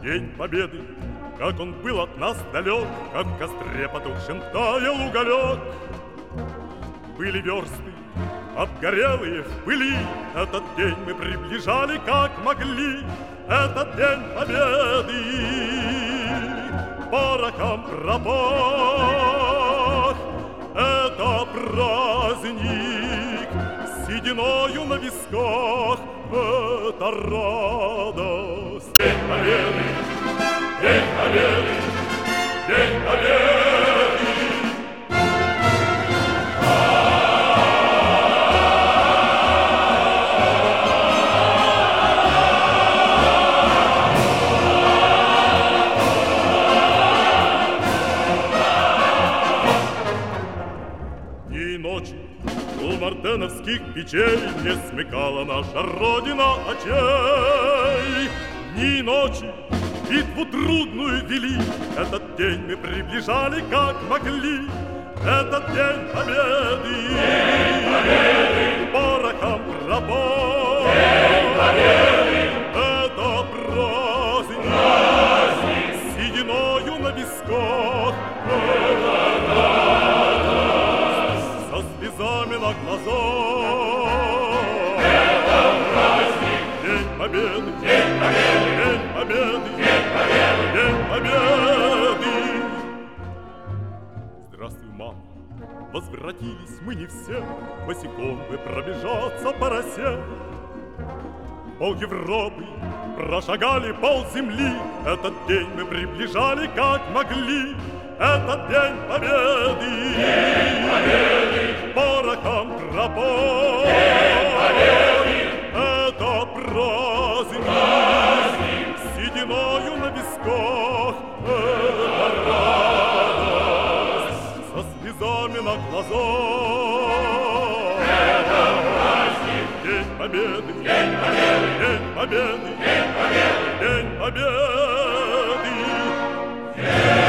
День Победы, как он был от нас далек, как в костре потухшем таял уголек. Были версты, обгорелые в пыли, этот день мы приближали, как могли. Этот день Победы порохом пропах. Это праздник с сединою на висках, это радость. День Победы, День Победы, День Победы. У мартеновских печей не смыкала наша Родина очей. Дни и ночи битву трудную вели, этот день мы приближали, как могли. Этот день Победы, День Победы, порохом пропах. День Победы, это праздник с сединою на висках, это слезами на глазах. Это праздник, День Победы, День Победы, День Победы, День Победы, День Победы. Здравствуй, мама, возвратились мы не все, босиком бы пробежаться по росе. Пол Европы прошагали, пол земли, этот день мы приближали, как могли. Этот день Победы, День Победы, порохом пропах. День Победы, это праздник с сединою на висках, это радость со слезами на глазах. Это праздник, День Победы, День Победы, День Победы, День Победы, День Победы.